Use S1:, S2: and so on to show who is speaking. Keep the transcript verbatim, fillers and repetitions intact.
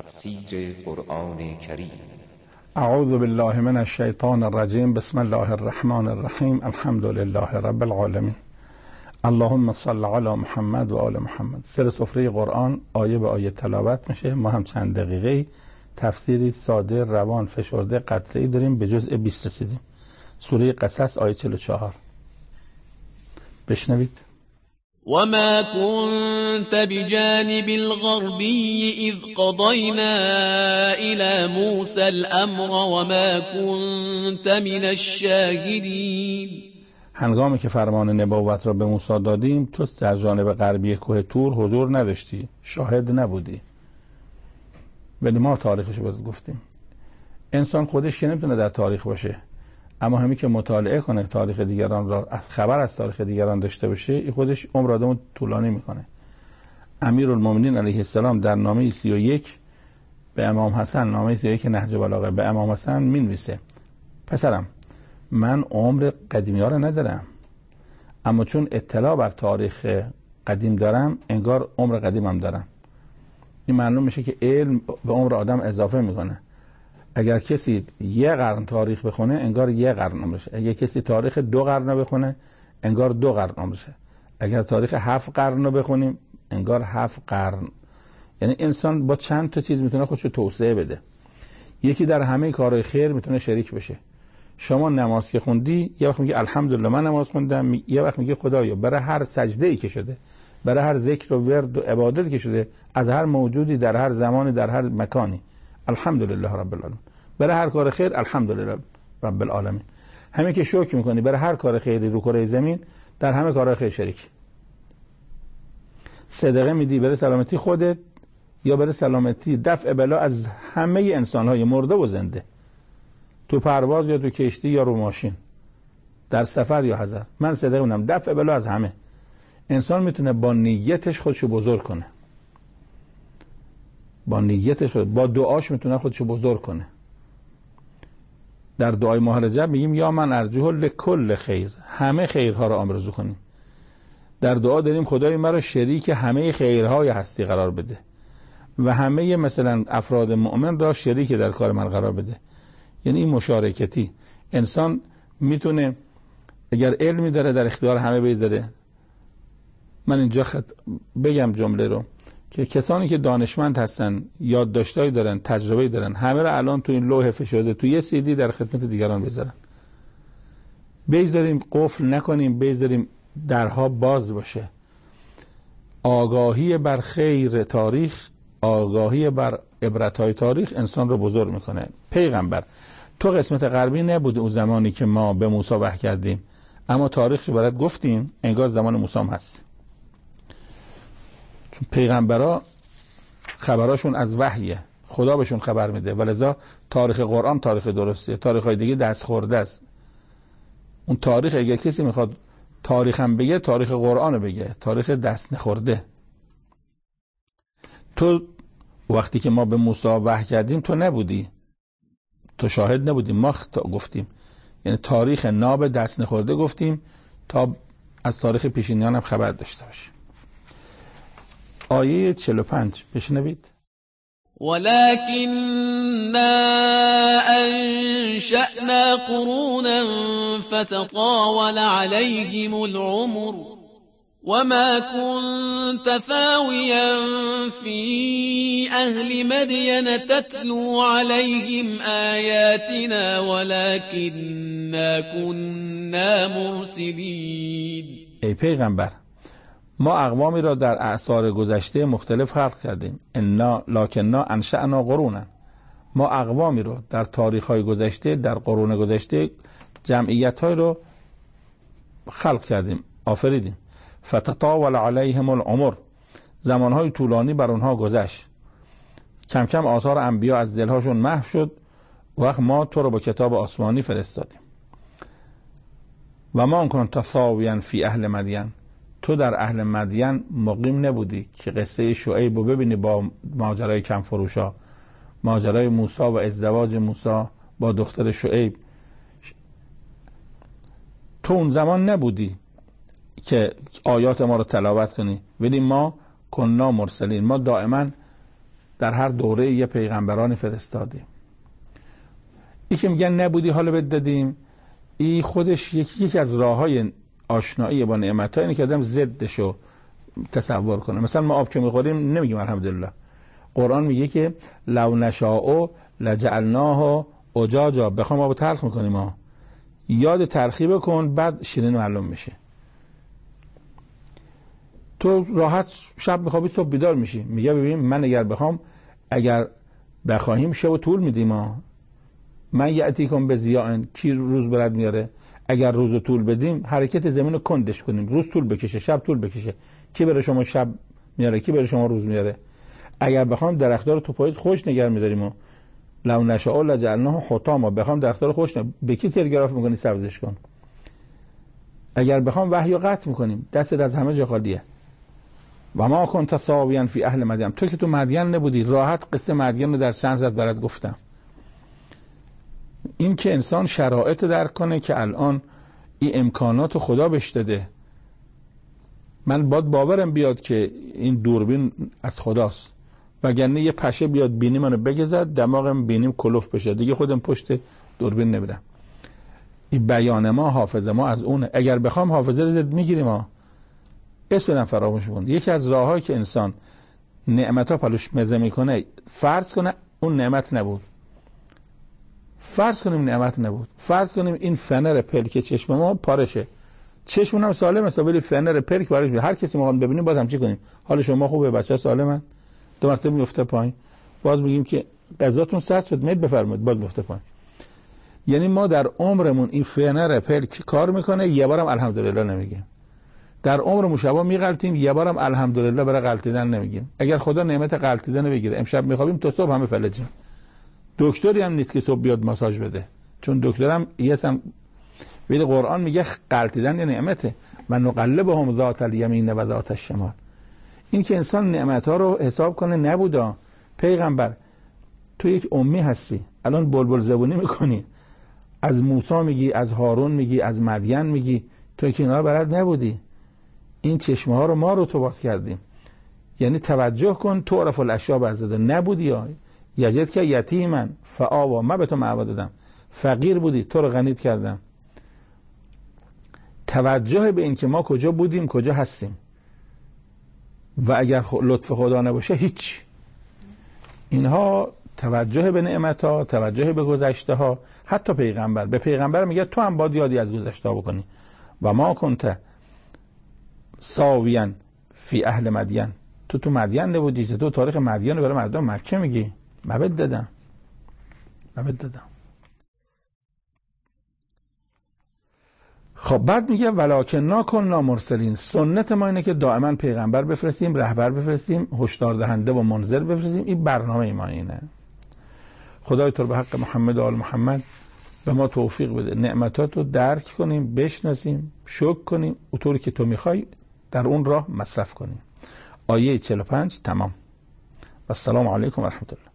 S1: تفسیر قرآن کریم.
S2: اعوذ بالله من الشیطان الرجیم. بسم الله الرحمن الرحیم. الحمد لله رب العالمین. اللهم صل علی محمد و آل محمد. سر سفره قرآن آیه به آیه تلاوت میشه. ما هم چند دقیقه تفسیری ساده، روان، فشرده، قطعی داریم. به جزء بیست رسیدیم. سوره قصص آیه چهل و چهار. بشنوید.
S3: وما كنت بجانب الغربي إذ قضينا إلى موسى الأمر وما كنت من الشاهدين.
S2: هنگامی که فرمان نبوت را به موسی دادیم تو در جانب غربی کوه طور حضور نداشتی، شاهد نبودی. ولی ما تاریخش رو گفتیم. انسان خودش که نمیتونه در تاریخ باشه، اما همین که مطالعه کنه تاریخ دیگران را، از خبر از تاریخ دیگران داشته باشه، این خودش عمر آدمو طولانی میکنه. امیرالمومنین علیه السلام در نامه سی و یک به امام حسن، نامه سی و یک نهج بلاغه، به امام حسن مینویسه: پسرم، من عمر قدیمی ها رو ندارم، اما چون اطلاع بر تاریخ قدیم دارم انگار عمر قدیمم دارم. این معلوم میشه که علم به عمر آدم اضافه میکنه. اگر کسی یه قرن تاریخ بخونه انگار یه قرن عمرشه. اگر کسی تاریخ دو قرن بخونه انگار دو قرن عمرشه. اگر تاریخ هفت قرن رو بخونیم انگار هفت قرن. یعنی انسان با چند تا چیز میتونه خودشو توسعه بده. یکی در همه کارهای خیر میتونه شریک بشه. شما نماز که خوندی یه وقت میگه الحمدلله من نماز خوندم، یه وقت میگه خدایا برای هر سجده ای که شده، برای هر ذکر و ورد و عبادتی که شده از هر موجودی در هر زمانی در هر مکانی، الحمدلله رب العالمین. برای هر کار خیر الحمدلله رب العالمین. همین که شکر میکنی برای هر کار خیری رو کره زمین، در همه کارهای خیر شریک. صدقه میدی برای سلامتی خودت یا برای سلامتی دفع بلا از همه انسانهای مرده و زنده، تو پرواز یا تو کشتی یا رو ماشین، در سفر یا حضر. من صدقه میدم دفع بلا از همه. انسان میتونه با نیتش خودشو بزرگ کنه، با نیتش خود، با دعاش میتونه خودشو بزرگ کنه. در دعای ماه رجب میگیم یا من ارجوه لکل خیر، همه خیرها رو آرزو کنیم. در دعا داریم خدای مرا شریک همه خیرهای هستی قرار بده و همه مثلا افراد مؤمن را شریک در کار من قرار بده. یعنی این مشارکتی. انسان میتونه اگر علمی داره در اختیار همه بذاره. من اینجا خط... بگم جمله رو که کسانی که دانشمند هستن، یادداشتایی دارن، تجربه دارن، همه رو الان تو این لوح فشرده تو یه سی دی در خدمت دیگران بذارن. بذاریم قفل نکنیم، بذاریم درها باز باشه. آگاهی بر خیر تاریخ، آگاهی بر عبرت‌های تاریخ انسان رو بزرگ میکنه. پیغمبر تو قسمت غربی نبوده اون زمانی که ما به موسی وحی کردیم، اما تاریخش برات گفتیم انگار زمان موسی هم هست. چون پیغمبرا خبراشون از وحیه، خدا بهشون خبر میده، ولذا تاریخ قرآن تاریخ درستیه. تاریخ های دیگه دست خورده است. اون تاریخ اگه کسی میخواد تاریخ هم بگه تاریخ قرآن بگه، تاریخ دست نخورده. تو وقتی که ما به موسی وحی کردیم تو نبودی، تو شاهد نبودی، ما گفتیم. یعنی تاریخ ناب دست نخورده گفتیم تا از تاریخ پیشینیان هم خبر داشته باشیم. آیه چهل و پنج بشنوید.
S3: ولكننا أنشأنا قرونا فتطاول عليهم العمر وما كنت ثاويا في أهل مدين تتلو عليهم آياتنا ولكننا كنا مرسلين.
S2: ای پیغمبر، ما اقوامی را در اعصار گذشته مختلف خلق کردیم. انا لکننا انشأنا قرونا، ما اقوامی رو در تاریخ‌های گذشته، در قرون گذشته جمعیت‌های رو خلق کردیم، آفریدیم. فتطاول علیهم العمر، زمان‌های طولانی بر اونها گذشت. کم کم آثار انبیا از دلهاشون محو شد. وقت ما تو رو با کتاب آسمانی فرستادیم. و ما کنت ثاویا فی اهل مدین، تو در اهل مدین مقیم نبودی که قصه شعیب رو ببینی با ماجرای کم فروشا، ماجرای موسی و ازدواج موسی با دختر شعیب. تو اون زمان نبودی که آیات ما رو تلاوت کنی. ولی ما کنا مرسلین، ما دائما در هر دوره یه پیغمبرانی فرستادیم. این که میگن نبودی حالا بد دادیم، این خودش یکی یکی از راههای آشنایی با نعمت‌ها اینه که آدم ضدشو تصور کنه. مثلا ما آب که میخوریم نمیگیم الحمدلله. قرآن میگه که لو نشاء لجعلناه اجاجا، بخوام آب تلخ میکنیم ها، یاد تلخی بکن بعد شیرین معلوم میشه. تو راحت شب میخوابی صبح بیدار میشی، میگه ببین من اگر بخوام، اگر بخواهیم شب طول میدیم ها، من یأتیکم بضیاء، کی روز برد میاره؟ اگر روز رو طول بدیم حرکت زمین رو کندش کنیم، روز طول بکشه شب طول بکشه، کی برای شما شب میاره کی برای شما روز میاره؟ اگر بخوام درختار رو تو پاییز خوش نگه میداریم و لو نشاء لجعلناه حطاما، بخوام درختار رو خوش نگه، به کی تلگراف میکنی سبزش کن؟ اگر بخوام وحی رو قطع میکنیم، دستت از همه جا خالیه. و ما کنت ساویا فی اهل مدین، تو که تو مدین نبودی، راحت قصه مدین رو در چند زد برات گفتم. این که انسان شرایط درک کنه که الان این امکانات خدا بهش داده. من باید باورم بیاد که این دوربین از خداست، وگرنه یه پشه بیاد بینی منو بگذد، دماغم بینیم کلوف بشه، دیگه خودم پشت دوربین نمیرم. این بیان ما، حافظه ما از اونه. اگر بخوام حافظه رو زد میگیریم ها، اسم بدم فراموش کن. یکی از راههایی که انسان نعمت‌ها پلوش مزه میکنه، فرض کنه اون نعمت نبود، فرض کنیم نعمت نبود، فرض کنیم این فنر پلک چشم ما پارشه، چشمون هم سالم است ولی فنر پلک پارش، هر کسی ما ببینیم باز هم چی کنیم؟ حال شما خوبه، بچه‌ها سالمن، دو مرتبه میفته پایین، باز میگیم که غذاتون سرد شد میل بفرمایید، باز میفته پایین. یعنی ما در عمرمون این فنر پلک کار میکنه، یه بارم الحمدلله نمیگیم. در عمر مشابه میغلطیم، یه بارم الحمدلله برای غلطیدن نمیگیم. اگر خدا نعمت غلطیدن بگیره، امشب میخوابیم تا صبح همه فلجیم. دکتری هم نیست که صبح بیاد ماساژ بده، چون دکترم یسم. ولی قرآن میگه غلطیدن یه نعمته، و نقلبهم ذات الیمین و ذات الشمال. این که انسان نعمت‌ها رو حساب کنه نبودا. پیغمبر تو یک امی هستی، الان بلبل زبونی میکنی، از موسی میگی، از هارون میگی، از مدین میگی، تو که اینا بلد نبودی. این چشمه ها رو ما رو تو باز کردیم. یعنی توجه کن، تو عرف الاشیاء بعضده نبودی، یا یجد که یتیمن فآوا، ما به تو معوا دادم، فقیر بودی تو رو غنیت کردم. توجه به این که ما کجا بودیم کجا هستیم، و اگر لطف خدا نباشه هیچ. اینها توجه به نعمت ها، توجه به گذشته ها. حتی پیغمبر به پیغمبر میگه تو هم باید یادی از گذشته ها بکنی. و ما کنت ساویا فی اهل مدین، تو تو مدین نبودی، تو تاریخ مدین رو برای مردم مکه میگی؟ مبد دادم مبد دادم. خب بعد میگه ولکن کنا مرسلین، سنت ما اینه که دائما پیغمبر بفرستیم، رهبر بفرستیم، هشدار دهنده و منذر بفرستیم. این برنامه ما اینه. خدای تو به حق محمد و آل محمد به ما توفیق بده نعمتات رو درک کنیم، بشناسیم، شکر کنیم، اونطوری که تو میخوای در اون راه مصرف کنیم. آیه چهل و پنج تمام. و السلام علیکم و رحمت الله.